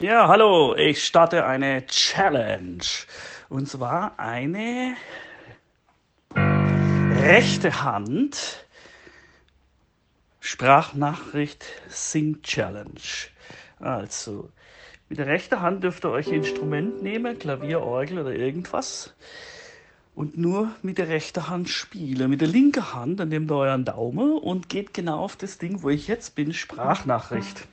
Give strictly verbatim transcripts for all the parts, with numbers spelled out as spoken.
Ja, hallo, ich starte eine Challenge. Und zwar eine rechte Hand Sprachnachricht Sing Challenge. Also, mit der rechten Hand dürft ihr euch ein Instrument nehmen, Klavier, Orgel oder irgendwas. Und nur mit der rechten Hand spielen. Mit der linken Hand, dann nehmt ihr euren Daumen und geht genau auf das Ding, wo ich jetzt bin, Sprachnachricht.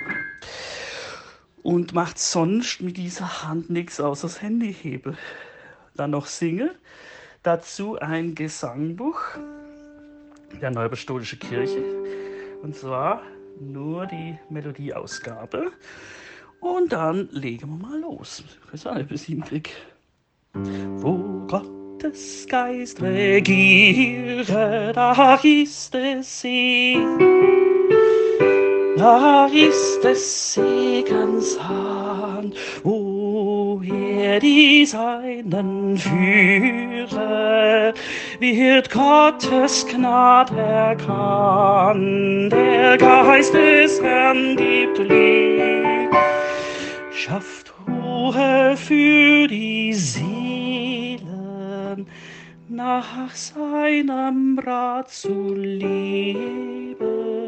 Und macht sonst mit dieser Hand nichts außer das Handy heben. Dann noch singen. Dazu ein Gesangbuch der Neuapostolischen Kirche. Und zwar nur die Melodieausgabe. Und dann legen wir mal los. Ich weiß auch nicht, bis ich hinkrieg. Wo Gottes Geist regiere, da ist es Segen. Da ist des Segens Hand, wo er die Seinen führe, wird Gottes Gnad erkannt. Der Geist des Herrn gibt Licht, schafft Ruhe für die Seelen, nach seinem Rat zu leben.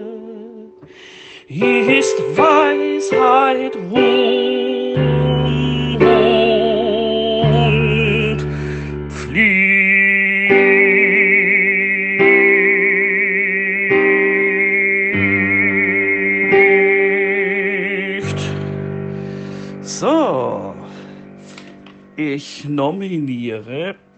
Ist Weisheit, Ruhm und Pflicht. So, ich nominiere